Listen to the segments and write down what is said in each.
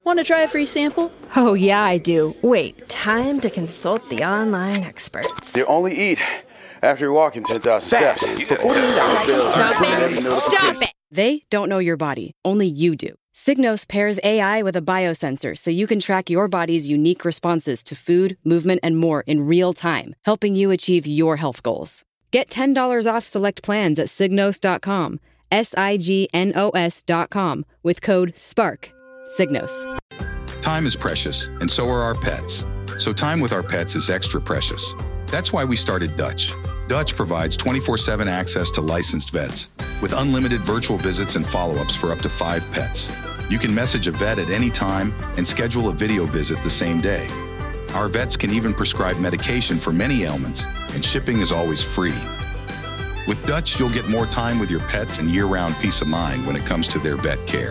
Want to try a free sample? Oh, yeah, I do. Wait, time to consult the online experts. You only eat after you're walking 10,000 steps. For 48 hours. Stop it! They don't know your body. Only you do. Signos pairs AI with a biosensor so you can track your body's unique responses to food, movement, and more in real time, helping you achieve your health goals. Get $10 off select plans at Signos.com, SIGNOS.com, with code SPARK. Signos. Time is precious, and so are our pets. So time with our pets is extra precious. That's why we started Dutch. Dutch provides 24/7 access to licensed vets with unlimited virtual visits and follow-ups for up to 5 pets. You can message a vet at any time and schedule a video visit the same day. Our vets can even prescribe medication for many ailments, and shipping is always free. With Dutch, you'll get more time with your pets and year-round peace of mind when it comes to their vet care.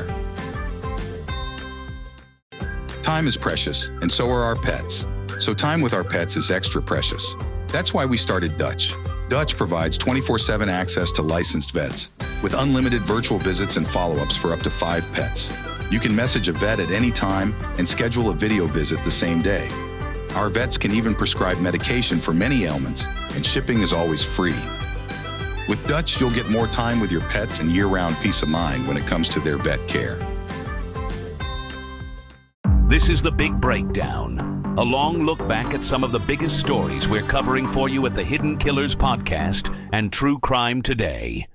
Time is precious, and so are our pets. So time with our pets is extra precious. That's why we started Dutch. Dutch provides 24/7 access to licensed vets with unlimited virtual visits and follow-ups for up to 5 pets. You can message a vet at any time and schedule a video visit the same day. Our vets can even prescribe medication for many ailments, and shipping is always free. With Dutch, you'll get more time with your pets and year-round peace of mind when it comes to their vet care. This is The Big Breakdown, a long look back at some of the biggest stories we're covering for you at the Hidden Killers Podcast and True Crime Today.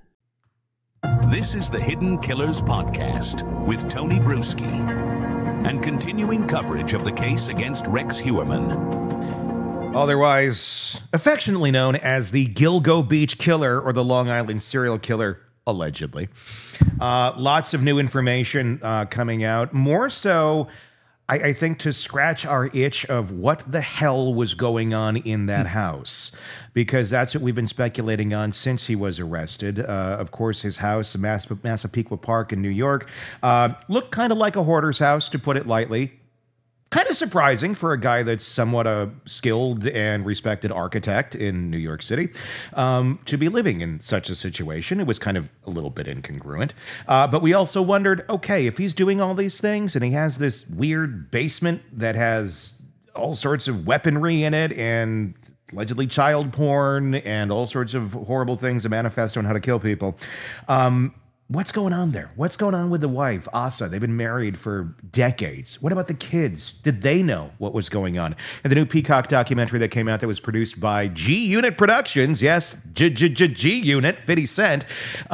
This is the Hidden Killers Podcast with Tony Bruschi and continuing coverage of the case against Rex Heuermann. Otherwise affectionately known as the Gilgo Beach Killer or the Long Island Serial Killer, allegedly. Lots of new information coming out. More so, I think, to scratch our itch of what the hell was going on in that house, because that's what we've been speculating on since he was arrested. Of course, his house, Massapequa Park in New York, looked kind of like a hoarder's house, to put it lightly. Kind of surprising for a guy that's somewhat a skilled and respected architect in New York City to be living in such a situation. It was kind of a little bit incongruent. But we also wondered, okay, if he's doing all these things and he has this weird basement that has all sorts of weaponry in it and allegedly child porn and all sorts of horrible things, a manifesto on how to kill people, what's going on there? What's going on with the wife, Asa? They've been married for decades. What about the kids? Did they know what was going on? And the new Peacock documentary that came out that was produced by G-Unit Productions, yes, G-Unit, 50 Cent,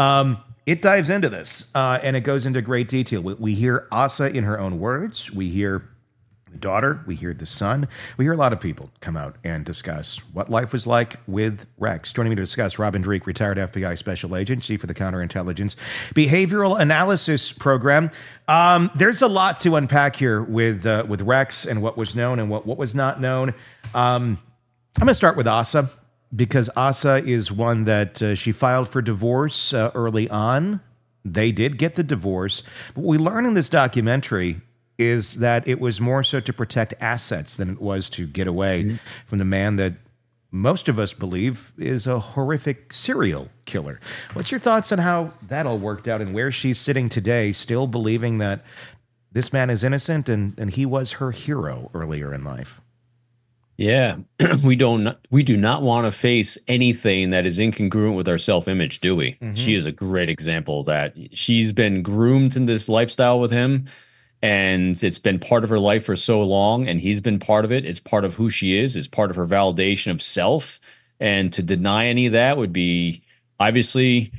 it dives into this, and it goes into great detail. We hear Asa in her own words. We hear the daughter, we hear the son, we hear a lot of people come out and discuss what life was like with Rex. Joining me to discuss, Robin Dreeke, retired FBI special agent, chief of the counterintelligence behavioral analysis program. There's a lot to unpack here with Rex and what was known and what was not known. I'm going to start with Asa, because Asa is one that she filed for divorce early on. They did get the divorce, but what we learn in this documentary is that it was more so to protect assets than it was to get away from the man that most of us believe is a horrific serial killer. What's your thoughts on how that all worked out and where she's sitting today, still believing that this man is innocent and he was her hero earlier in life? Yeah, we do not want to face anything that is incongruent with our self-image, do we? Mm-hmm. She is a great example that she's been groomed in this lifestyle with him. And it's been part of her life for so long, and he's been part of it. It's part of who she is. It's part of her validation of self. And to deny any of that would be obviously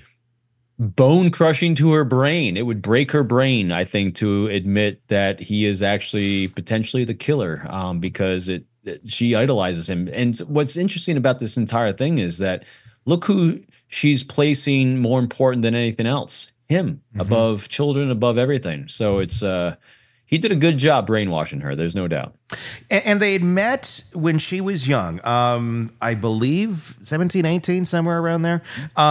bone crushing to her brain. It would break her brain, I think, to admit that he is actually potentially the killer, because she idolizes him. And what's interesting about this entire thing is that look who she's placing more important than anything else. Him, above children, above everything. So it's he did a good job brainwashing her. There's no doubt. And they had met when she was young. I believe 17, 18, somewhere around there.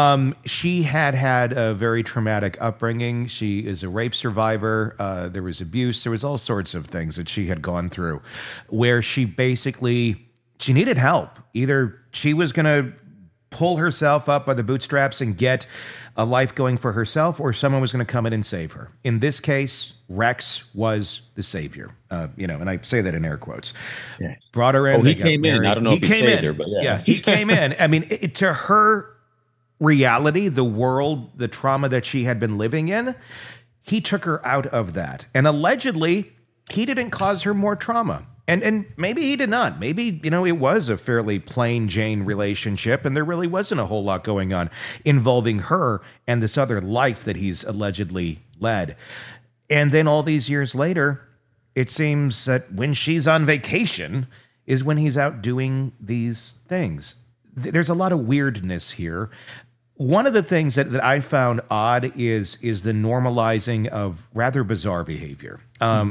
She had a very traumatic upbringing. She is a rape survivor. There was abuse. There was all sorts of things that she had gone through where she needed help. Either she was going to pull herself up by the bootstraps and get a life going for herself, or someone was going to come in and save her. In this case, Rex was the savior. And I say that in air quotes. Yeah. Brought her in. He came in. I don't know if he saved her, but yeah. He came in. I mean, to her reality, the world, the trauma that she had been living in, he took her out of that. And allegedly, he didn't cause her more trauma. And maybe he did not. Maybe, it was a fairly plain Jane relationship, and there really wasn't a whole lot going on involving her and this other life that he's allegedly led. And then all these years later, it seems that when she's on vacation is when he's out doing these things. There's a lot of weirdness here. One of the things that I found odd is the normalizing of rather bizarre behavior.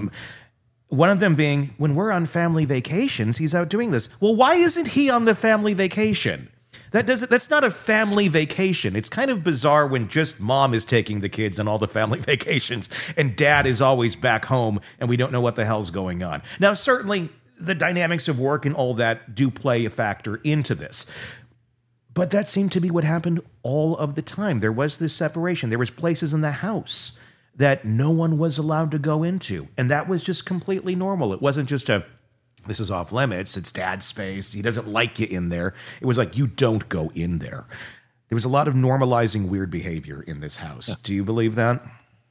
One of them being, when we're on family vacations, he's out doing this. Well, why isn't he on the family vacation? That's not a family vacation. It's kind of bizarre when just mom is taking the kids on all the family vacations and dad is always back home and we don't know what the hell's going on. Now, certainly the dynamics of work and all that do play a factor into this. But that seemed to be what happened all of the time. There was this separation. There was places in the house that no one was allowed to go into. And that was just completely normal. It wasn't just this is off limits, it's dad's space, he doesn't like you in there. It was like, you don't go in there. There was a lot of normalizing weird behavior in this house. Yeah. Do you believe that?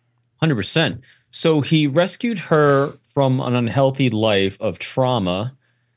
100%. So he rescued her from an unhealthy life of trauma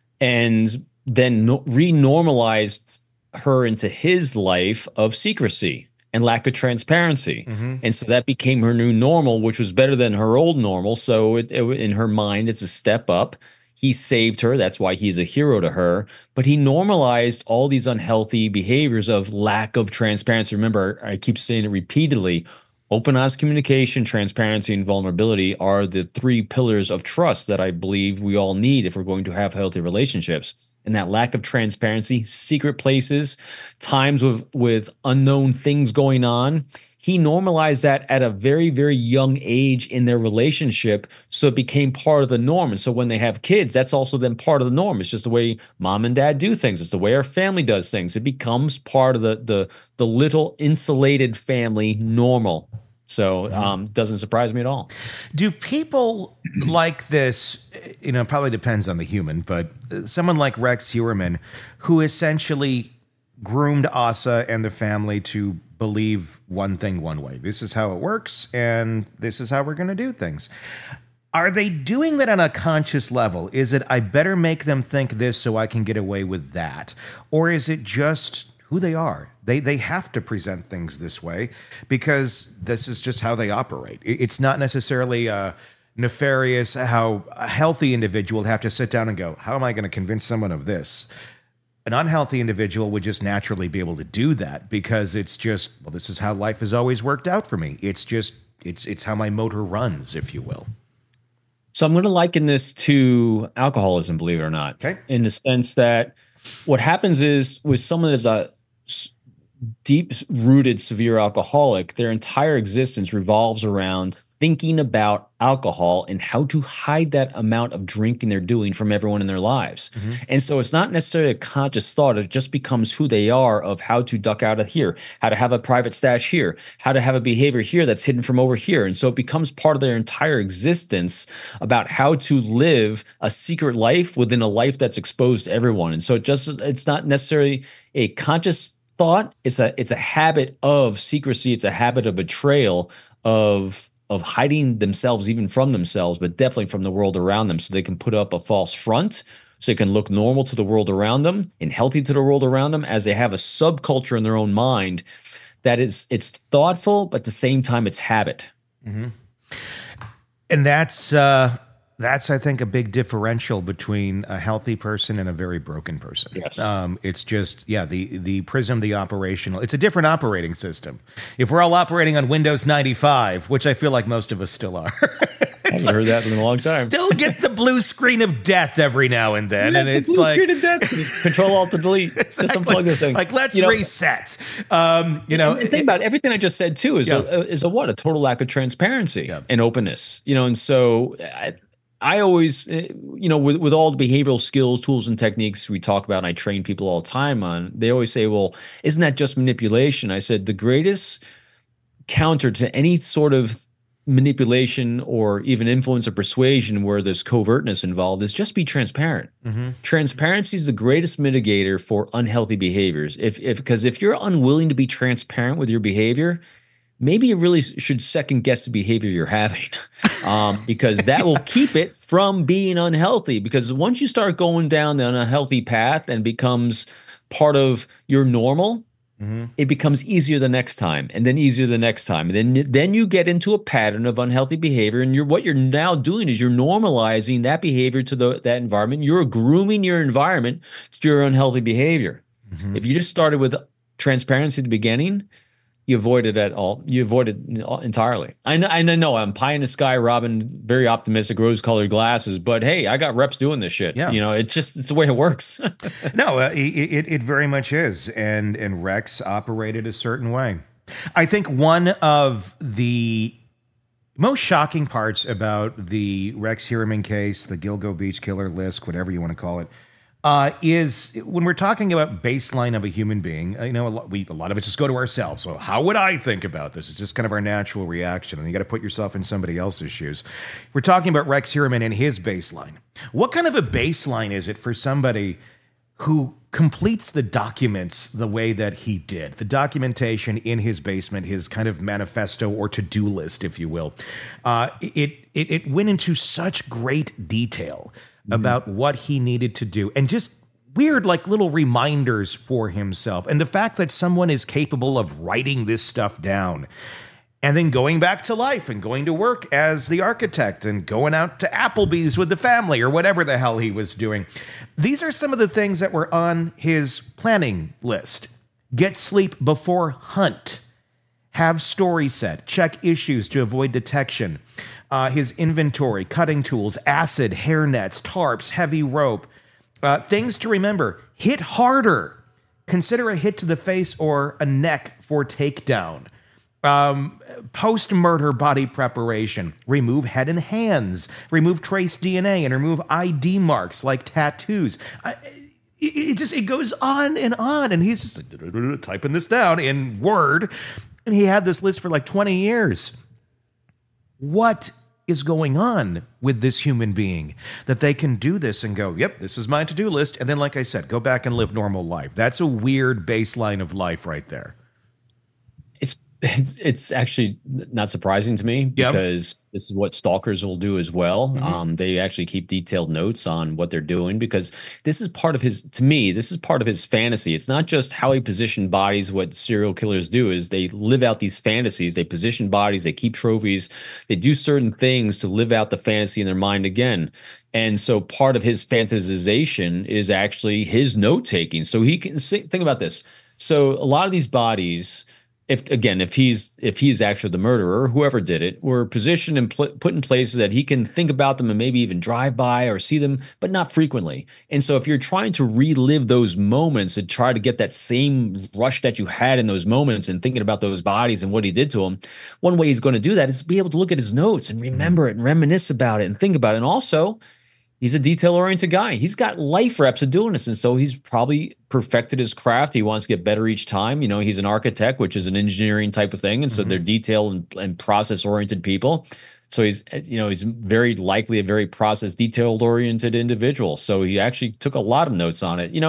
and then renormalized her into his life of secrecy and lack of transparency. Mm-hmm. And so that became her new normal, which was better than her old normal. So in her mind, it's a step up. He saved her. That's why he's a hero to her. But he normalized all these unhealthy behaviors of lack of transparency. Remember, I keep saying it repeatedly. Open, honest communication, transparency, and vulnerability are the three pillars of trust that I believe we all need if we're going to have healthy relationships. And that lack of transparency, secret places, times with unknown things going on, he normalized that at a very, very young age in their relationship, so it became part of the norm. And so when they have kids, that's also then part of the norm. It's just the way mom and dad do things. It's the way our family does things. It becomes part of the little insulated family normal. So doesn't surprise me at all. Do people like this, probably depends on the human, but someone like Rex Heuermann, who essentially groomed Asa and the family to believe one thing one way. This is how it works, and this is how we're going to do things. Are they doing that on a conscious level? Is it, I better make them think this so I can get away with that? Or is it just who they are? They have to present things this way because this is just how they operate. It's not necessarily nefarious how a healthy individual would have to sit down and go, how am I going to convince someone of this? An unhealthy individual would just naturally be able to do that because it's just, well, this is how life has always worked out for me. It's just, it's how my motor runs, if you will. So I'm going to liken this to alcoholism, believe it or not. Okay. In the sense that what happens is with someone that's a deep-rooted severe alcoholic, their entire existence revolves around thinking about alcohol and how to hide that amount of drinking they're doing from everyone in their lives. Mm-hmm. And so it's not necessarily a conscious thought. It just becomes who they are of how to duck out of here, how to have a private stash here, how to have a behavior here that's hidden from over here. And so it becomes part of their entire existence about how to live a secret life within a life that's exposed to everyone. And so it's not necessarily a conscious thought. It's a habit of secrecy. It's a habit of betrayal, of hiding themselves even from themselves, but definitely from the world around them, so they can put up a false front, so they can look normal to the world around them and healthy to the world around them, as they have a subculture in their own mind that it's thoughtful, but at the same time it's habit. Mm-hmm. And that's I think a big differential between a healthy person and a very broken person. Yes. It's just, the prism, the operational, it's a different operating system. If we're all operating on Windows 95, which I feel like most of us still are. I haven't heard that in a long time. Still get the blue screen of death every now and then. Yes, and it's blue like screen of death. Just Control Alt to Delete. Exactly. Just unplug the thing. Like, let's reset. And think about it, everything I just said too is a total lack of transparency and openness. And so I always, with all the behavioral skills, tools, and techniques we talk about, and I train people all the time on, they always say, well, isn't that just manipulation? I said, the greatest counter to any sort of manipulation or even influence or persuasion where there's covertness involved is just be transparent. Transparency is the greatest mitigator for unhealthy behaviors. Because if you're unwilling to be transparent with your behavior, maybe you really should second guess the behavior you're having, because that will keep it from being unhealthy. Because once you start going down the unhealthy path and becomes part of your normal, it becomes easier the next time, and then easier the next time. And then you get into a pattern of unhealthy behavior. And what you're now doing is you're normalizing that behavior to that environment. You're grooming your environment to your unhealthy behavior. If you just started with transparency at the beginning, you avoid it at all. You avoid it entirely. I know I'm pie in the sky, Robin, very optimistic, rose-colored glasses. But hey, I got reps doing this shit. Yeah. It's the way it works. No, it very much is. And Rex operated a certain way. I think one of the most shocking parts about the Rex Heuermann case, the Gilgo Beach killer, Lisk, whatever you want to call it, is when we're talking about baseline of a human being, a lot of us just go to ourselves. So how would I think about this? It's just kind of our natural reaction. And you got to put yourself in somebody else's shoes. We're talking about Rex Heuermann and his baseline. What kind of a baseline is it for somebody who completes the documents the way that he did? The documentation in his basement, his kind of manifesto or to-do list, if you will. It went into such great detail about what he needed to do, and just weird, like little reminders for himself. And the fact that someone is capable of writing this stuff down and then going back to life and going to work as the architect and going out to Applebee's with the family or whatever the hell he was doing. These are some of the things that were on his planning list. Get sleep before hunt. Have story set. Check issues to avoid detection. His inventory, cutting tools, acid, hair nets, tarps, heavy rope. Things to remember. Hit harder. Consider a hit to the face or a neck for takedown. Post-murder body preparation. Remove head and hands. Remove trace DNA and remove ID marks like tattoos. It goes on. And he's just typing this down in Word. And he had this list for like 20 years. What is going on with this human being that they can do this and go, yep, this is my to-do list. And then, like I said, go back and live normal life. That's a weird baseline of life right there. It's actually not surprising to me, because this is what stalkers will do as well. They actually keep detailed notes on what they're doing, because this is part of his fantasy. It's not just how he positioned bodies. What serial killers do is they live out these fantasies. They position bodies, they keep trophies, they do certain things to live out the fantasy in their mind again. And so part of his fantasization is actually his note-taking. So he can think about this. So a lot of these bodies, if he's actually the murderer, whoever did it, were positioned and put in places that he can think about them and maybe even drive by or see them, but not frequently. And so if you're trying to relive those moments and try to get that same rush that you had in those moments and thinking about those bodies and what he did to them, one way he's going to do that is to be able to look at his notes and remember it and reminisce about it and think about it. And also, he's a detail-oriented guy. He's got life reps of doing this, and so he's probably perfected his craft. He wants to get better each time. He's an architect, which is an engineering type of thing, and so they're detail and process-oriented people. So he's very likely a very process, detail-oriented individual. So he actually took a lot of notes on it.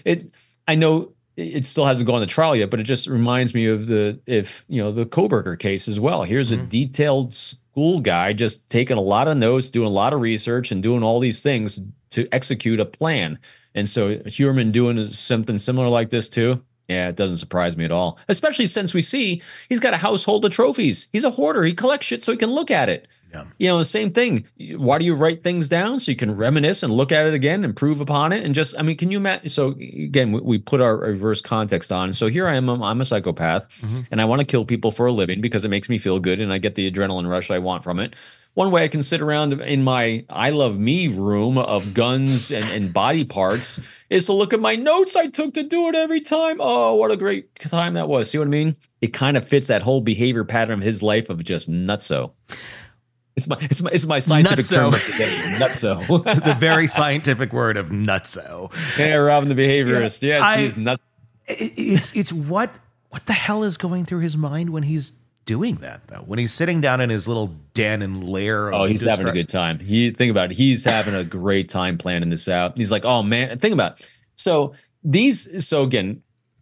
I know it still hasn't gone to trial yet, but it just reminds me of the Kohberger case as well. Here's a detailed school guy just taking a lot of notes, doing a lot of research, and doing all these things to execute a plan. And so Heuermann doing something similar like this too. Yeah, it doesn't surprise me at all, especially since we see he's got a household of trophies. He's a hoarder. He collects shit so he can look at it. Yeah. The same thing. Why do you write things down? So you can reminisce and look at it again, improve upon it. And just, can you imagine? So again, we put our reverse context on. So here I am, I'm a psychopath, and I want to kill people for a living because it makes me feel good and I get the adrenaline rush I want from it. One way I can sit around in my I Love Me room of guns and body parts is to look at my notes I took to do it every time. Oh, what a great time that was. See what I mean? It kind of fits that whole behavior pattern of his life of just nutso. It's my scientific term of the day. Nutso. The very scientific word of nutso. Yeah, Robin the behaviorist. Yes, he's nuts. It's what the hell is going through his mind when he's doing that, though? When he's sitting down in his little den and lair. Oh, he's having a good time. Think about it. He's having a great time planning this out. He's like, oh man, think about it. So again,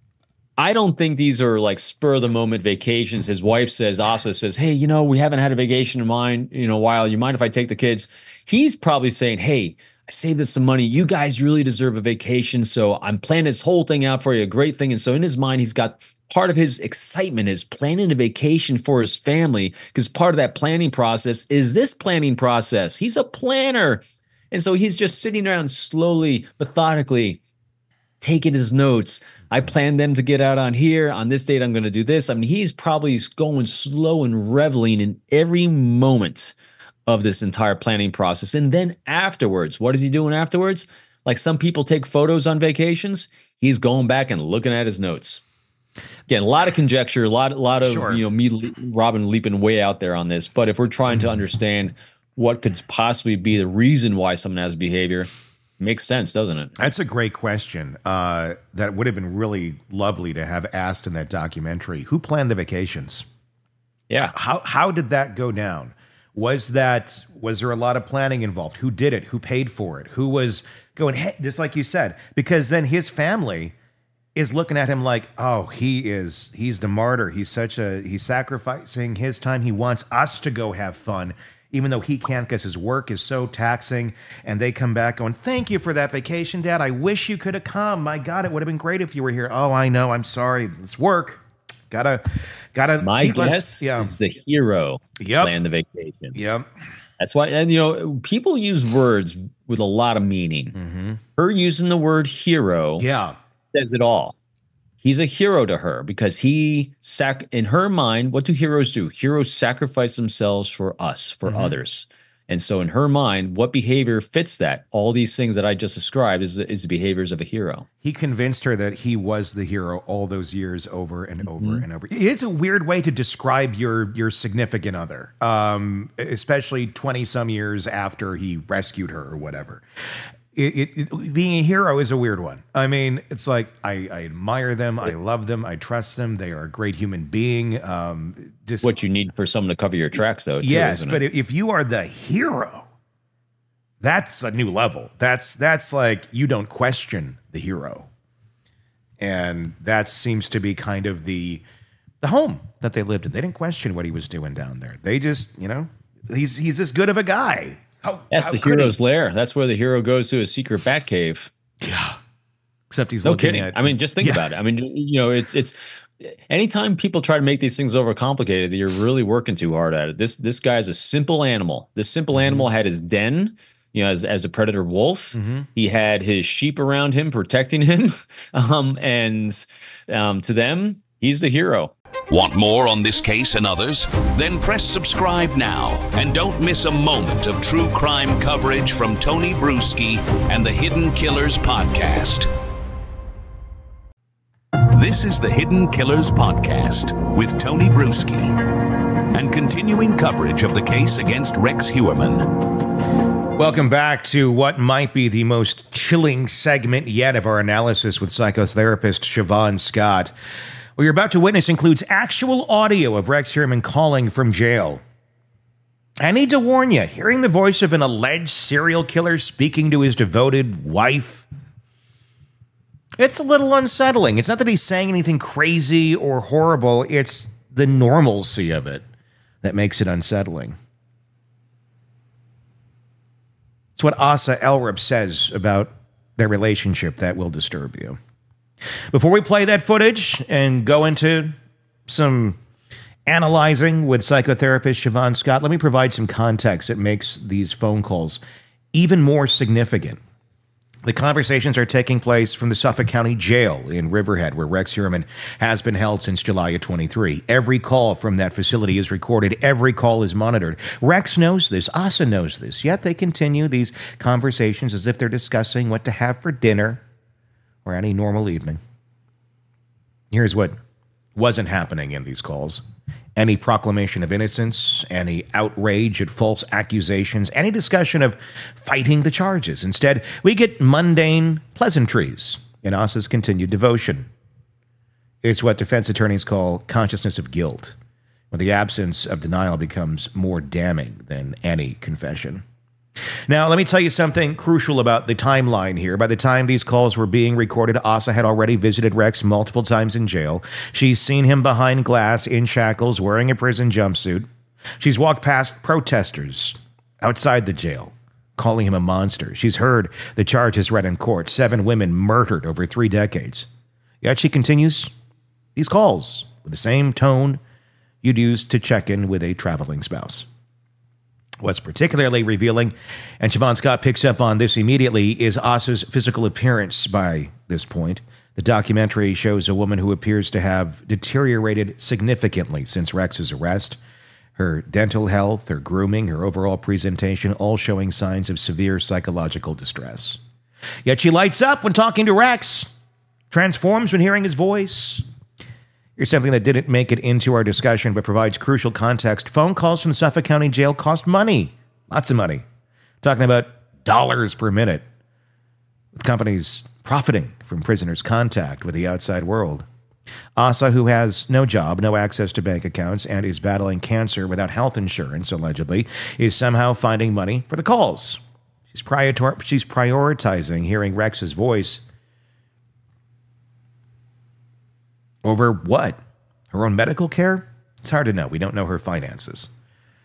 I don't think these are like spur of the moment vacations. His wife says, Asa says, hey, we haven't had a vacation in a while. You mind if I take the kids? He's probably saying, hey, I saved us some money. You guys really deserve a vacation. So I'm planning this whole thing out for you, a great thing. And so in his mind, he's got part of his excitement is planning a vacation for his family, because part of that planning process is this planning process. He's a planner. And so he's just sitting around slowly, methodically, taking his notes. I planned them to get out on here. On this date, I'm going to do this. I mean, he's probably going slow and reveling in every moment of this entire planning process. And then afterwards, what is he doing afterwards? Like some people take photos on vacations. He's going back and looking at his notes. Again, a lot of conjecture, a lot of Sure. me, Robin, leaping way out there on this. But if we're trying to understand what could possibly be the reason why someone has behavior, makes sense, doesn't it? That's a great question. That would have been really lovely to have asked in that documentary. Who planned the vacations? Yeah. How did that go down? Was there a lot of planning involved? Who did it? Who paid for it? Who was going, hey, just like you said, because then his family is looking at him like, oh, he's the martyr. He's sacrificing his time. He wants us to go have fun, even though he can't because his work is so taxing. And they come back going, thank you for that vacation, Dad. I wish you could have come. My God, it would have been great if you were here. Oh, I know. I'm sorry. It's work. Gotta. My keep guess is the hero planned the vacation. Yep. That's why, and people use words with a lot of meaning. Mm-hmm. Her using the word hero says it all. He's a hero to her because in her mind, what do heroes do? Heroes sacrifice themselves for us, for others. And so in her mind, what behavior fits that? All these things that I just described is the behaviors of a hero. He convinced her that he was the hero all those years over and over and over. It is a weird way to describe your significant other, especially 20-some years after he rescued her or whatever. Being a hero is a weird one. I mean, it's like I admire them, I love them, I trust them. They are a great human being. Just what you need for someone to cover your tracks, though. Too, yes, but if you are the hero, that's a new level. That's like you don't question the hero, and that seems to be kind of the home that they lived in. They didn't question what he was doing down there. They just, he's this good of a guy. That's the hero's lair. That's where the hero goes to a secret bat cave. Yeah. Except he's no kidding. I mean, just think about it. I mean, it's anytime people try to make these things overcomplicated, you're really working too hard at it. This guy's a simple animal. This simple animal had his den, as a predator wolf. He had his sheep around him protecting him. And to them, he's the hero. Want more on this case and others? Then press subscribe now and don't miss a moment of true crime coverage from Tony Bruschi and the Hidden Killers Podcast. This is the Hidden Killers Podcast with Tony Bruschi and continuing coverage of the case against Rex Heuermann. Welcome back to what might be the most chilling segment yet of our analysis with psychotherapist Siobhan Scott. What you're about to witness includes actual audio of Rex Heuermann calling from jail. I need to warn you, hearing the voice of an alleged serial killer speaking to his devoted wife, it's a little unsettling. It's not that he's saying anything crazy or horrible. It's the normalcy of it that makes it unsettling. It's what Asa Elrup says about their relationship that will disturb you. Before we play that footage and go into some analyzing with psychotherapist Siobhan Scott, let me provide some context that makes these phone calls even more significant. The conversations are taking place from the Suffolk County Jail in Riverhead, where Rex Heuermann has been held since July of 23. Every call from that facility is recorded. Every call is monitored. Rex knows this. Asa knows this. Yet they continue these conversations as if they're discussing what to have for dinner or any normal evening. Here's what wasn't happening in these calls. Any proclamation of innocence, any outrage at false accusations, any discussion of fighting the charges. Instead, we get mundane pleasantries in Asa's continued devotion. It's what defense attorneys call consciousness of guilt, when the absence of denial becomes more damning than any confession. Now, let me tell you something crucial about the timeline here. By the time these calls were being recorded, Asa had already visited Rex multiple times in jail. She's seen him behind glass in shackles wearing a prison jumpsuit. She's walked past protesters outside the jail, calling him a monster. She's heard the charges read in court, 7 women murdered over 3 decades. Yet she continues these calls with the same tone you'd use to check in with a traveling spouse. What's particularly revealing, and Siobhan Scott picks up on this immediately, is Asa's physical appearance by this point. The documentary shows a woman who appears to have deteriorated significantly since Rex's arrest. Her dental health, her grooming, her overall presentation, all showing signs of severe psychological distress. Yet she lights up when talking to Rex, transforms when hearing his voice. Here's something that didn't make it into our discussion but provides crucial context. Phone calls from Suffolk County Jail cost money. Lots of money. Talking about dollars per minute. With companies profiting from prisoners' contact with the outside world. Asa, who has no job, no access to bank accounts, and is battling cancer without health insurance, allegedly, is somehow finding money for the calls. She's prioritizing hearing Rex's voice over what? Her own medical care? It's hard to know. We don't know her finances.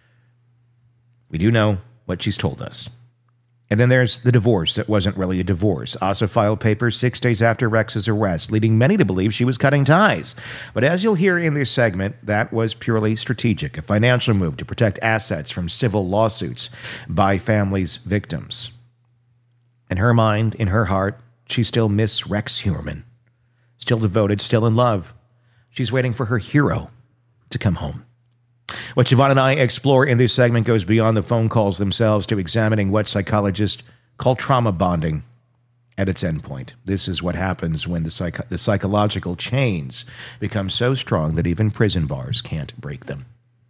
We do know what she's told us. And then there's the divorce that wasn't really a divorce. Asa filed papers 6 days after Rex's arrest, leading many to believe she was cutting ties. But as you'll hear in this segment, that was purely strategic, a financial move to protect assets from civil lawsuits by families' victims. In her mind, in her heart, she still Miss Rex Heuermann. Still devoted, still in love. She's waiting for her hero to come home. What Siobhan and I explore in this segment goes beyond the phone calls themselves to examining what psychologists call trauma bonding at its endpoint. This is what happens when the psychological chains become so strong that even prison bars can't break them.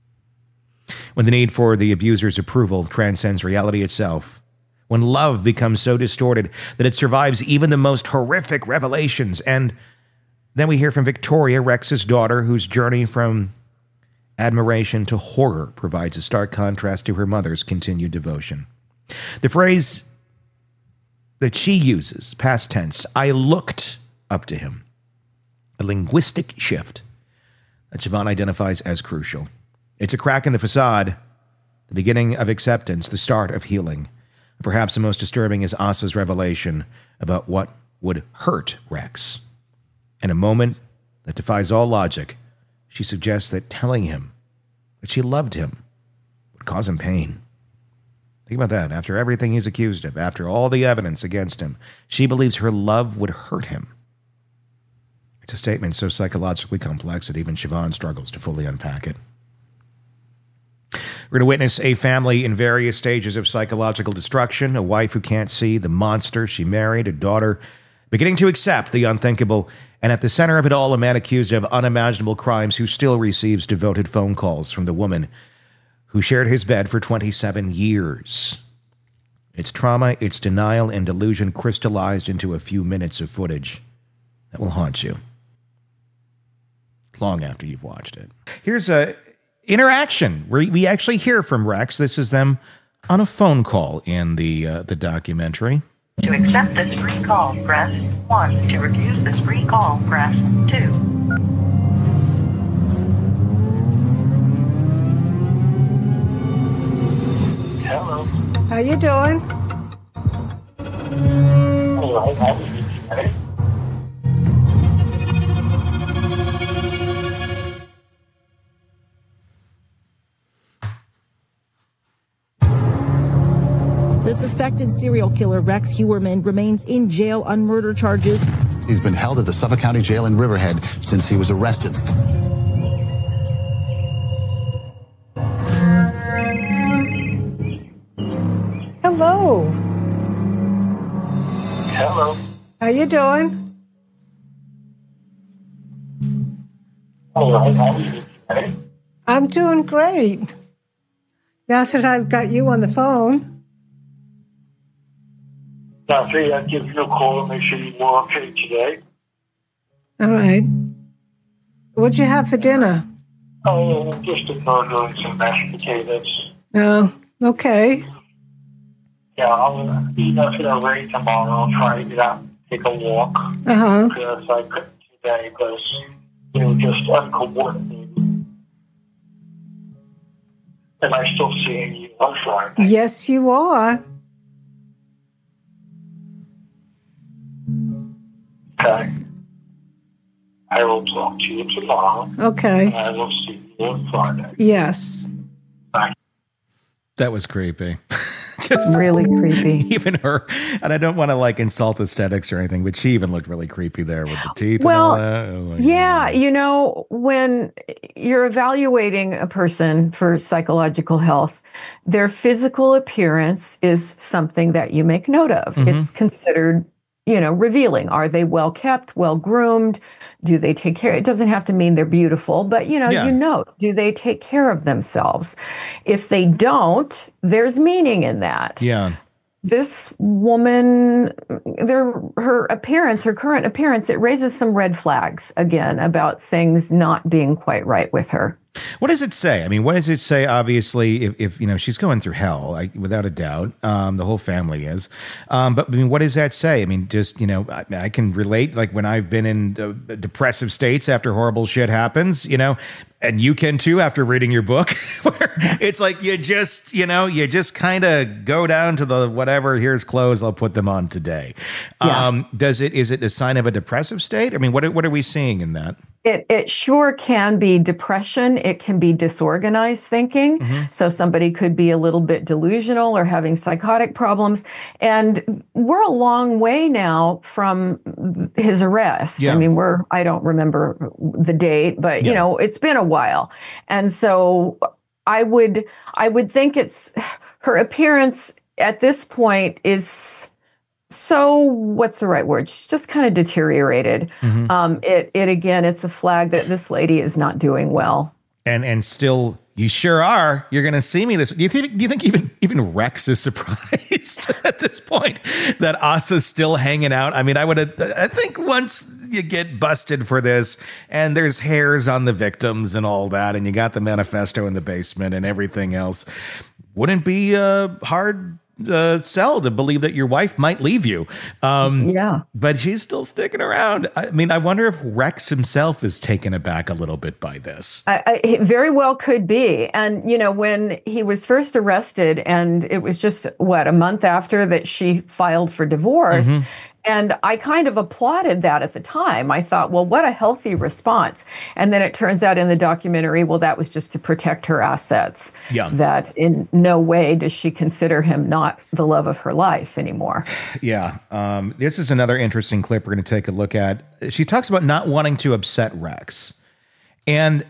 When the need for the abuser's approval transcends reality itself. When love becomes so distorted that it survives even the most horrific revelations. And then we hear from Victoria, Rex's daughter, whose journey from admiration to horror provides a stark contrast to her mother's continued devotion. The phrase that she uses, past tense, I looked up to him, a linguistic shift that Siobhan identifies as crucial. It's a crack in the facade, the beginning of acceptance, the start of healing. Perhaps the most disturbing is Asa's revelation about what would hurt Rex. In a moment that defies all logic, she suggests that telling him that she loved him would cause him pain. Think about that. After everything he's accused of, after all the evidence against him, she believes her love would hurt him. It's a statement so psychologically complex that even Siobhan struggles to fully unpack it. We're going to witness a family in various stages of psychological destruction, a wife who can't see the monster she married, a daughter beginning to accept the unthinkable, and at the center of it all, a man accused of unimaginable crimes who still receives devoted phone calls from the woman who shared his bed for 27 years. It's trauma, it's denial, and delusion crystallized into a few minutes of footage that will haunt you long after you've watched it. Here's a interaction where we actually hear from Rex. This is them on a phone call in the documentary. To accept this free call, press 1. To refuse this free call, press 2. Hello. How you doing? The suspected serial killer Rex Heuermann remains in jail on murder charges. He's been held at the Suffolk County Jail in Riverhead since he was arrested. Hello. Hello. How you doing? All right, how are you today? I'm doing great. Now that I've got you on the phone. Now, I figured I'd give you a call and make sure you were okay today. All right. What'd you have for dinner? Oh, just a burger and some mashed potatoes. Oh, okay. Yeah, I'll eat after that rain tomorrow. I'll try to get out and take a walk. Uh-huh. Because I couldn't today because, just uncoordinated. Am I still seeing you on Friday? Yes, you are. Okay. I will talk to you tomorrow. Okay. And I will see you on Friday. Yes. Bye. That was creepy. Just really creepy. Even her, and I don't want to insult aesthetics or anything, but she even looked really creepy there with the teeth. Well, and all that. Yeah, when you're evaluating a person for psychological health, their physical appearance is something that you make note of. Mm-hmm. It's considered, revealing. Are they well kept, well groomed? Do they take care? It doesn't have to mean they're beautiful, but you know, do they take care of themselves? If they don't, there's meaning in that. Yeah. This woman, her appearance, her current appearance, it raises some red flags again about things not being quite right with her. What does it say? I mean, what does it say? Obviously, if she's going through hell, without a doubt, the whole family is. But I mean, what does that say? I mean, just I can relate. Like when I've been in depressive states after horrible shit happens, and you can too after reading your book, where it's like you just kind of go down to the whatever. Here's clothes, I'll put them on today. Yeah. Is it a sign of a depressive state? I mean, what are we seeing in that? It sure can be depression. It can be disorganized thinking. Mm-hmm. So somebody could be a little bit delusional or having psychotic problems. And we're a long way now from his arrest. Yeah. I mean, I don't remember the date, but it's been a while. And so I would think her appearance at this point is so, what's the right word? She's just kind of deteriorated. Mm-hmm. It's a flag that this lady is not doing well. And still, you sure are. You're going to see me this. Do you think even Rex is surprised at this point that Asa's still hanging out? I mean, I think once you get busted for this and there's hairs on the victims and all that, and you got the manifesto in the basement and everything else, wouldn't be hard sell to believe that your wife might leave you. Yeah. But she's still sticking around. I mean, I wonder if Rex himself is taken aback a little bit by this. It very well could be. And, when he was first arrested, and it was just, a month after that she filed for divorce. Mm-hmm. And I kind of applauded that at the time. I thought, well, what a healthy response. And then it turns out in the documentary, that was just to protect her assets. Yeah. That in no way does she consider him not the love of her life anymore. Yeah. This is another interesting clip we're going to take a look at. She talks about not wanting to upset Rex. And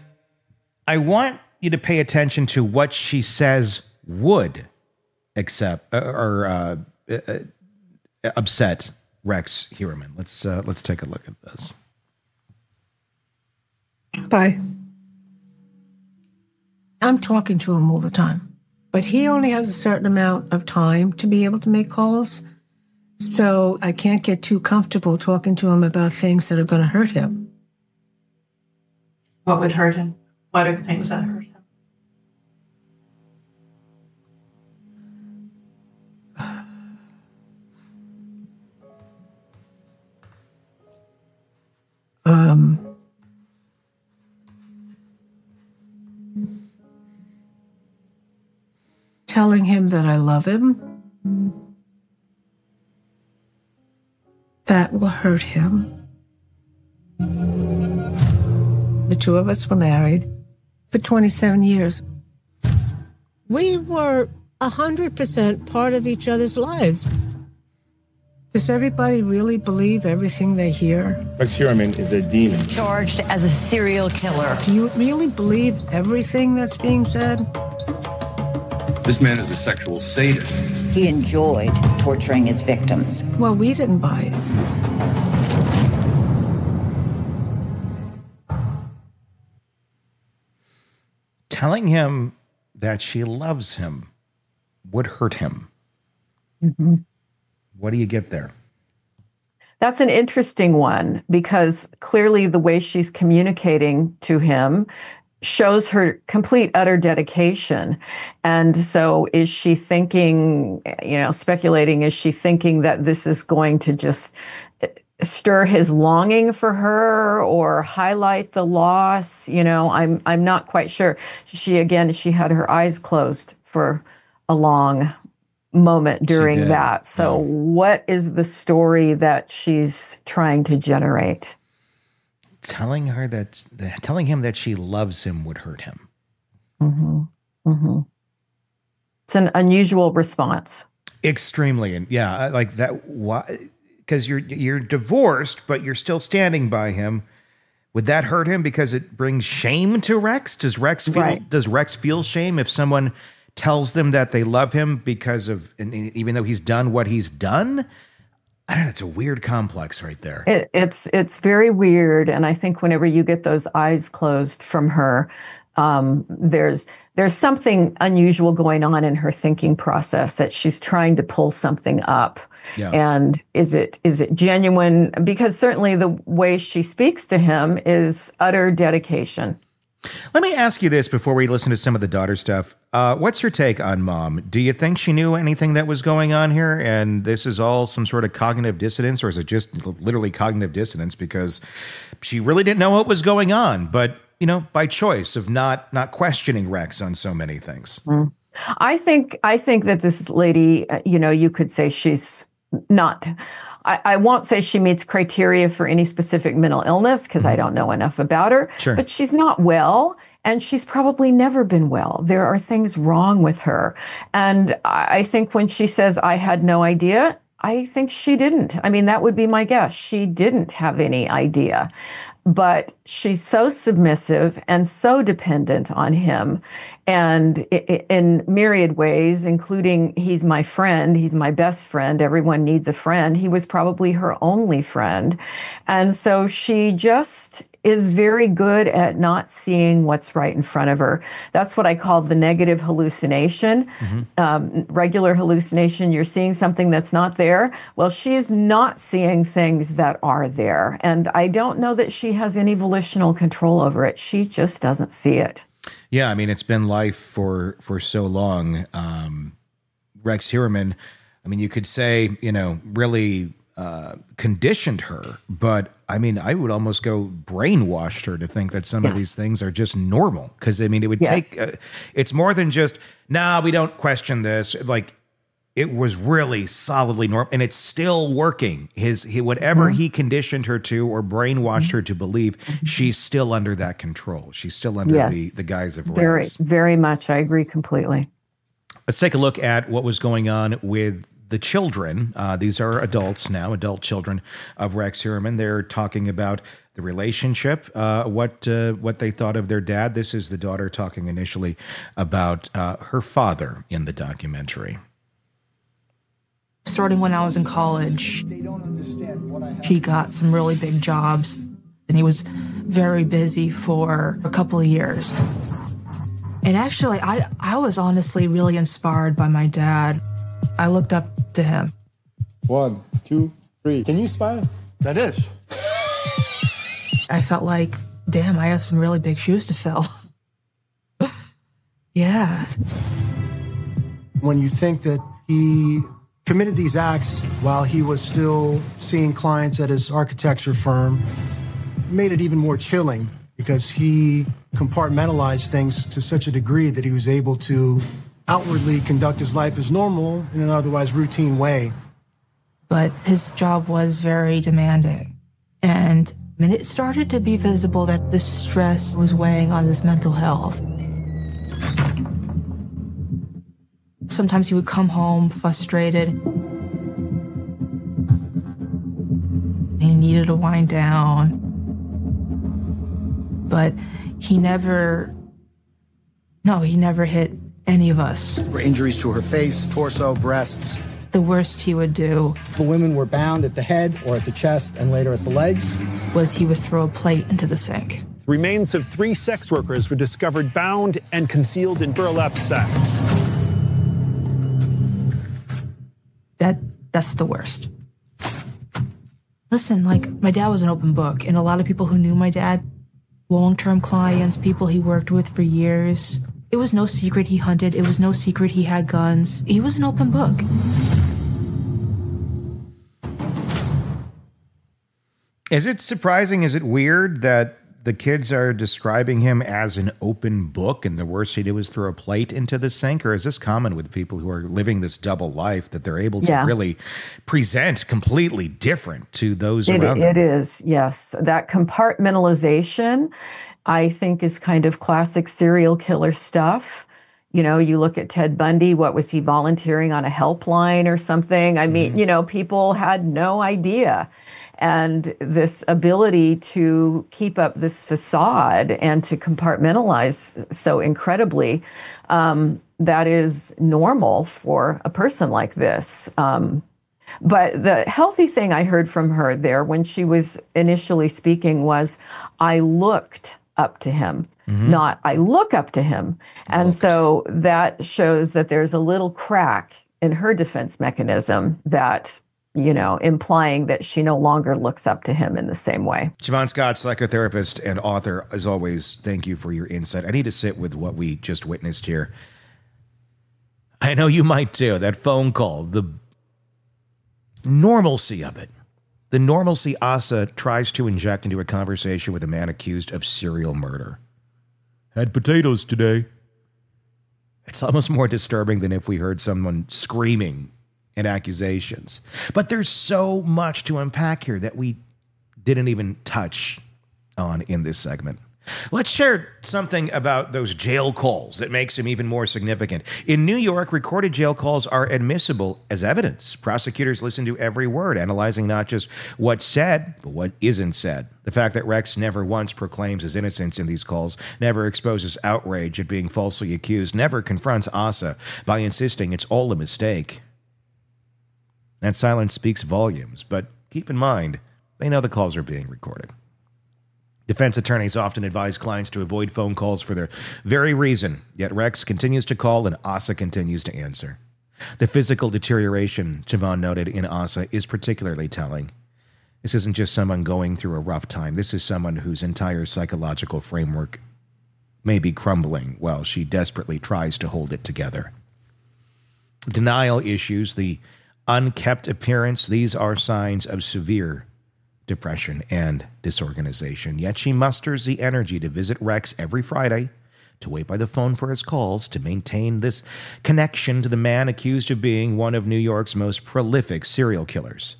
I want you to pay attention to what she says would upset Rex Heuermann. Let's take a look at this. Bye. I'm talking to him all the time, but he only has a certain amount of time to be able to make calls. So I can't get too comfortable talking to him about things that are going to hurt him. What would hurt him? What are the things that hurt him? Telling him that I love him, that will hurt him. The two of us were married for 27 years. We were 100% part of each other's lives. Does everybody really believe everything they hear? Rex Heuermann is a demon. Charged as a serial killer. Do you really believe everything that's being said? This man is a sexual sadist. He enjoyed torturing his victims. Well, we didn't buy it. telling him that she loves him would hurt him. Mm-hmm. What do you get there? That's an interesting one, because clearly the way she's communicating to him shows her complete, utter dedication. And so is she thinking, speculating, is she thinking that this is going to just stir his longing for her or highlight the loss? I'm not quite sure. She had her eyes closed for a long moment during that. So what is the story that she's trying to generate? Telling him that she loves him would hurt him. Mm-hmm. Mm-hmm. It's an unusual response. Extremely. And yeah, like that. Why? Because you're divorced, but you're still standing by him. Would that hurt him because it brings shame to Rex? Does Rex feel shame if someone tells them that they love him because of, and even though he's done what he's done? I don't know. It's a weird complex right there. It's very weird. And I think whenever you get those eyes closed from her, there's something unusual going on in her thinking process, that she's trying to pull something up. Yeah. And is it genuine? Because certainly the way she speaks to him is utter dedication. Let me ask you this before we listen to some of the daughter stuff. What's your take on Mom? Do you think she knew anything that was going on here, and this is all some sort of cognitive dissonance, or is it just literally cognitive dissonance because she really didn't know what was going on, but, by choice of not questioning Rex on so many things? Mm. I think that this lady, you could say she's not... I won't say she meets criteria for any specific mental illness because I don't know enough about her, sure. But she's not well, and she's probably never been well. There are things wrong with her. And I think when she says, I had no idea, I think she didn't. I mean, that would be my guess. She didn't have any idea. But she's so submissive and so dependent on him, and in myriad ways, including he's my friend, he's my best friend, everyone needs a friend. He was probably her only friend. And so she just is very good at not seeing what's right in front of her. That's what I call the negative hallucination. Mm-hmm. Regular hallucination, you're seeing something that's not there. Well, she's not seeing things that are there. And I don't know that she has any volitional control over it. She just doesn't see it. Yeah, I mean, it's been life for so long. Rex Heuermann, I mean, you could say, really conditioned her, but I mean, I would almost go brainwashed her to think that some of these things are just normal. Because I mean, it would take, it's more than just, we don't question this. Like, it was really solidly normal, and it's still working. Whatever he conditioned her to or brainwashed her to believe, she's still under that control. She's still under the guise of Rex. Very, very much. I agree completely. Let's take a look at what was going on with the children. These are adults now, adult children of Rex Heuermann. They're talking about the relationship, what they thought of their dad. This is the daughter talking initially about her father in the documentary. Starting when I was in college, he got some really big jobs, and he was very busy for a couple of years. And actually, I was honestly really inspired by my dad. I looked up to him. 1, 2, 3. Can you smile? That is. I felt like, damn, I have some really big shoes to fill. Yeah. When you think that he committed these acts while he was still seeing clients at his architecture firm, it made it even more chilling because he compartmentalized things to such a degree that he was able to outwardly conduct his life as normal in an otherwise routine way. But his job was very demanding. And it started to be visible that the stress was weighing on his mental health. Sometimes he would come home frustrated. He needed to wind down. But he never hit any of us. For injuries to her face, torso, breasts. The worst he would do, The women were bound at the head or at the chest and later at the legs. was he would throw a plate into the sink. remains of 3 sex workers were discovered bound and concealed in burlap sacks. That's the worst. Listen, like, my dad was an open book, and a lot of people who knew my dad, long-term clients, people he worked with for years, it was no secret he hunted. It was no secret he had guns. He was an open book. Is it surprising? Is it weird that the kids are describing him as an open book and the worst he did was throw a plate into the sink? Or is this common with people who are living this double life that they're able to really present completely different to those around them? It is, yes. That compartmentalization, I think, is kind of classic serial killer stuff. You know, you look at Ted Bundy, what was he volunteering on a helpline or something? I mean, you know, people had no idea. And this ability to keep up this facade and to compartmentalize so incredibly, that is normal for a person like this. But the healthy thing I heard from her there when she was initially speaking was, I looked up to him, not I look up to him. And so that shows that there's a little crack in her defense mechanism that, you know, implying that she no longer looks up to him in the same way. Siobhan Scott, psychotherapist and author, as always, thank you for your insight. I need to sit with what we just witnessed here. I know you might too. That phone call, the normalcy of it. The normalcy Asa tries to inject into a conversation with a man accused of serial murder. Had potatoes today. It's almost more disturbing than if we heard someone screaming and accusations. But there's so much to unpack here that we didn't even touch on in this segment. Let's share something about those jail calls that makes them even more significant. In New York, recorded jail calls are admissible as evidence. Prosecutors listen to every word, analyzing not just what's said, but what isn't said. The fact that Rex never once proclaims his innocence in these calls, never exposes outrage at being falsely accused, never confronts Asa by insisting it's all a mistake. That silence speaks volumes, but keep in mind, they know the calls are being recorded. Defense attorneys often advise clients to avoid phone calls for their very reason, yet Rex continues to call and Asa continues to answer. The physical deterioration, Siobhan noted, in Asa is particularly telling. This isn't just someone going through a rough time. This is someone whose entire psychological framework may be crumbling while she desperately tries to hold it together. Denial issues, the unkept appearance, these are signs of severe depression and disorganization. Yet she musters the energy to visit Rex every Friday, to wait by the phone for his calls, to maintain this connection to the man accused of being one of New York's most prolific serial killers.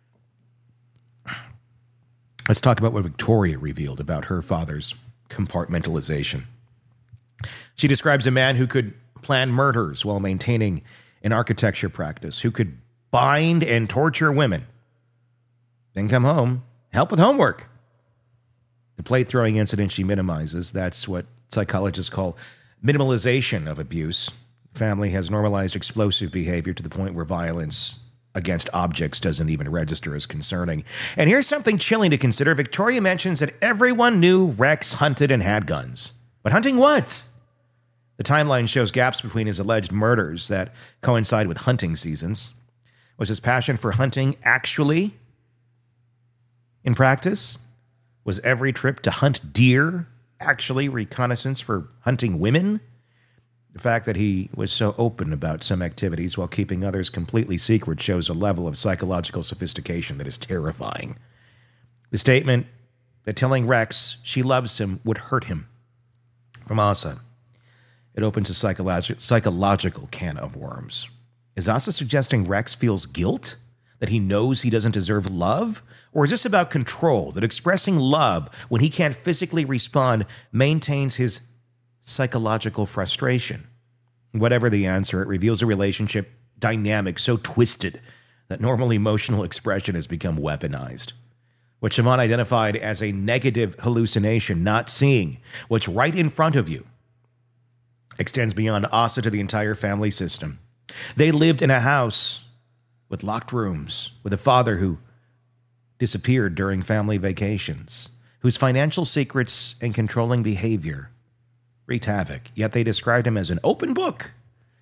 Let's talk about what Victoria revealed about her father's compartmentalization. She describes a man who could plan murders while maintaining an architecture practice, who could bind and torture women, then come home, help with homework. The plate throwing incident she minimizes, that's what psychologists call minimalization of abuse. Family has normalized explosive behavior to the point where violence against objects doesn't even register as concerning. And here's something chilling to consider. Victoria mentions that everyone knew Rex hunted and had guns. But hunting what? The timeline shows gaps between his alleged murders that coincide with hunting seasons. Was his passion for hunting actually in practice? Was every trip to hunt deer actually reconnaissance for hunting women? The fact that he was so open about some activities while keeping others completely secret shows a level of psychological sophistication that is terrifying. The statement that telling Rex she loves him would hurt him from Asa. It opens a psychological can of worms. Is Asa suggesting Rex feels guilt? That he knows he doesn't deserve love? Or is this about control, that expressing love when he can't physically respond maintains his psychological frustration? Whatever the answer, it reveals a relationship dynamic so twisted that normal emotional expression has become weaponized. What Siobhan identified as a negative hallucination, not seeing what's right in front of you, extends beyond Asa to the entire family system. They lived in a house with locked rooms, with a father who disappeared during family vacations, whose financial secrets and controlling behavior wreaked havoc, yet they described him as an open book.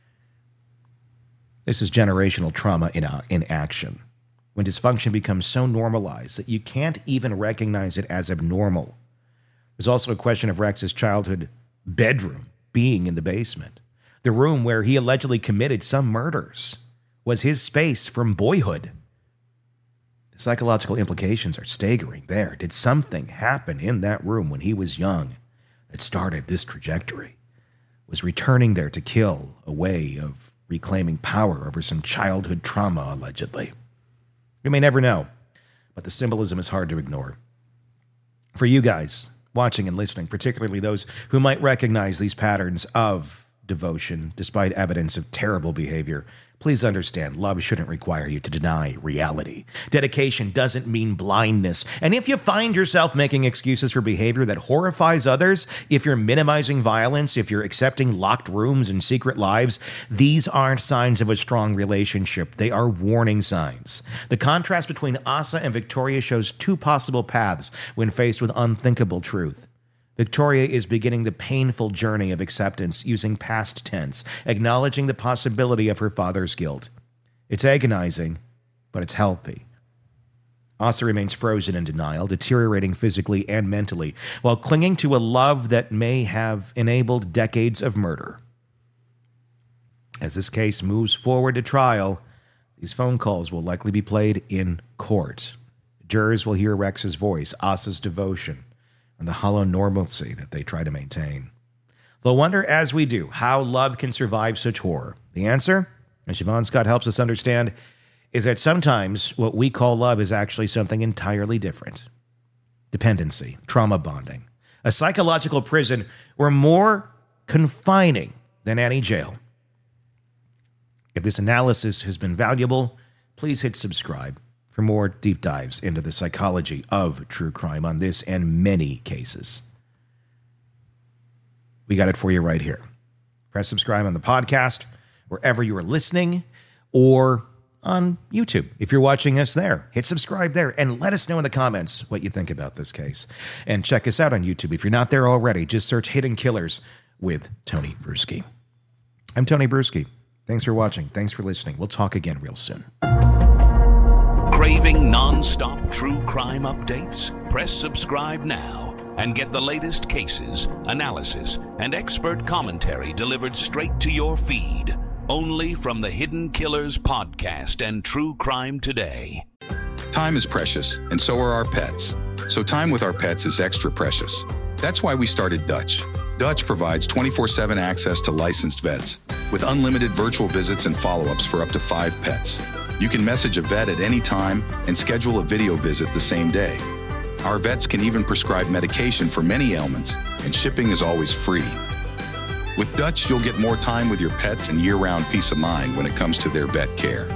This is generational trauma in action, when dysfunction becomes so normalized that you can't even recognize it as abnormal. There's also a question of Rex's childhood bedroom being in the basement. The room where he allegedly committed some murders was his space from boyhood. The psychological implications are staggering there. Did something happen in that room when he was young that started this trajectory? Was returning there to kill a way of reclaiming power over some childhood trauma, allegedly? We may never know, but the symbolism is hard to ignore. For you guys watching and listening, particularly those who might recognize these patterns of devotion despite evidence of terrible behavior, please understand, love shouldn't require you to deny reality. Dedication doesn't mean blindness. And if you find yourself making excuses for behavior that horrifies others, if you're minimizing violence, if you're accepting locked rooms and secret lives, these aren't signs of a strong relationship. They are warning signs. The contrast between Asa and Victoria shows two possible paths when faced with unthinkable truth. Victoria is beginning the painful journey of acceptance using past tense, acknowledging the possibility of her father's guilt. It's agonizing, but it's healthy. Asa remains frozen in denial, deteriorating physically and mentally, while clinging to a love that may have enabled decades of murder. As this case moves forward to trial, these phone calls will likely be played in court. Jurors will hear Rex's voice, Asa's devotion, and the hollow normalcy that they try to maintain. They'll wonder, as we do, how love can survive such horror. The answer, as Siobhan Scott helps us understand, is that sometimes what we call love is actually something entirely different. Dependency, trauma bonding, a psychological prison or more confining than any jail. If this analysis has been valuable, please hit subscribe for more deep dives into the psychology of true crime on this and many cases. We got it for you right here. Press subscribe on the podcast, wherever you are listening, or on YouTube. If you're watching us there, hit subscribe there and let us know in the comments what you think about this case. And check us out on YouTube. If you're not there already, just search Hidden Killers with Tony Brueski. I'm Tony Brueski. Thanks for watching. Thanks for listening. We'll talk again real soon. Craving non-stop true crime updates? Press subscribe now and get the latest cases, analysis, and expert commentary delivered straight to your feed. Only from the Hidden Killers podcast and True Crime Today. Time is precious, and so are our pets. So time with our pets is extra precious. That's why we started Dutch. Dutch provides 24/7 access to licensed vets with unlimited virtual visits and follow-ups for up to 5 pets. You can message a vet at any time and schedule a video visit the same day. Our vets can even prescribe medication for many ailments, and shipping is always free. With Dutch, you'll get more time with your pets and year-round peace of mind when it comes to their vet care.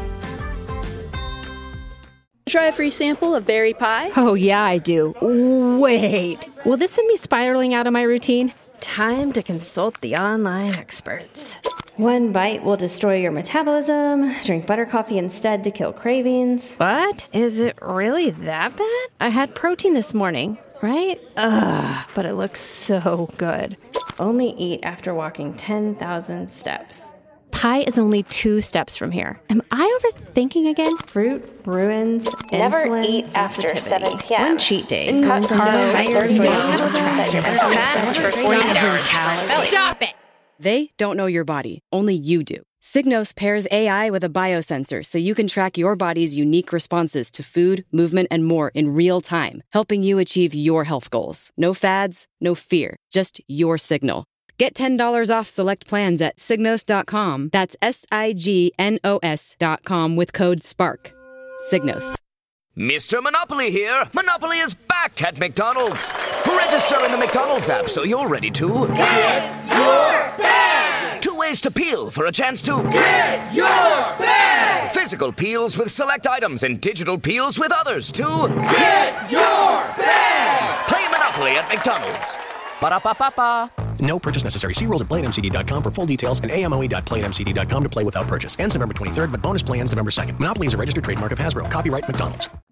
Try a free sample of berry pie? Oh, yeah, I do. Wait. Will this send me spiraling out of my routine? Time to consult the online experts. One bite will destroy your metabolism. Drink butter coffee instead to kill cravings. What? Is it really that bad? I had protein this morning, right? Ugh, but it looks so good. Only eat after walking 10,000 steps. Pie is only 2 steps from here. Am I overthinking again? Fruit ruins Never insulin eat after 7 p.m. One cheat day. Cut carbs by 30 days. Fast for 48 hours. Stop it! They don't know your body. Only you do. Signos pairs AI with a biosensor so you can track your body's unique responses to food, movement, and more in real time, helping you achieve your health goals. No fads, no fear, just your signal. Get $10 off select plans at Signos.com. That's SIGNOS.com with code SPARK. Signos. Mr. Monopoly here. Monopoly is back at McDonald's. Register in the McDonald's app so you're ready to get your bag. 2 ways to peel for a chance to get your bag. Physical peels with select items and digital peels with others to get your bag. Play Monopoly at McDonald's. Ba-da-ba-ba-ba. No purchase necessary. See rules at playatmcd.com for full details and amoe.playatmcd.com to play without purchase. Ends November 23rd, but bonus play ends November 2nd. Monopoly is a registered trademark of Hasbro. Copyright McDonald's.